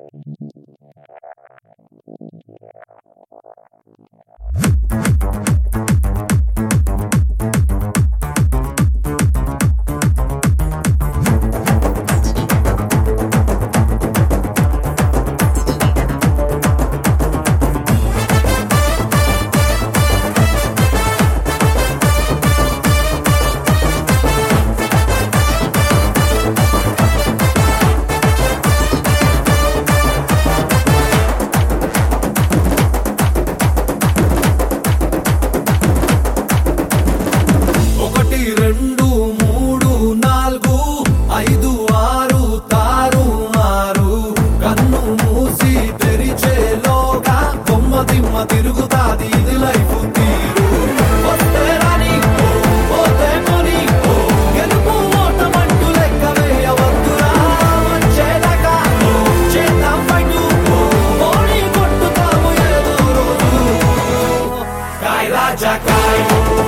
తిరుగుతాది ఇది లైఫ్ తీరు వస్తే రాని పోతే కొని గెలుపు ఓటమంటూ లెక్క వేయవద్దురా వచ్చేదాకా చేద్దాం ఫైటు ఓడి కొట్టుతాము ఏదో రోజు కాయ్ రాజా కాయ్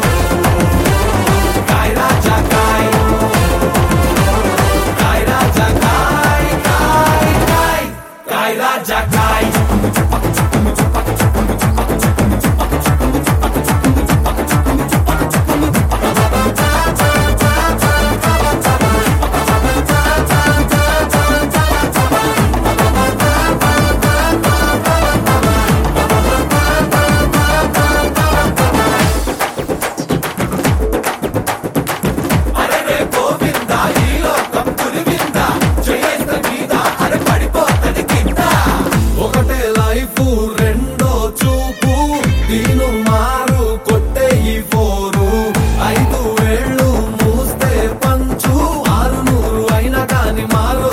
కాయ్ రాజా కాయ్ కాయ్ రాజా కాయ్ కాయ్ కాయ్ కాయ్ రాజా కాయ్ రెండో చూపు దీను మారు కొట్టే ఈ ఫోరు 5 ఏళ్ళు మూస్తే పంచు 600 అయినా కాని మారు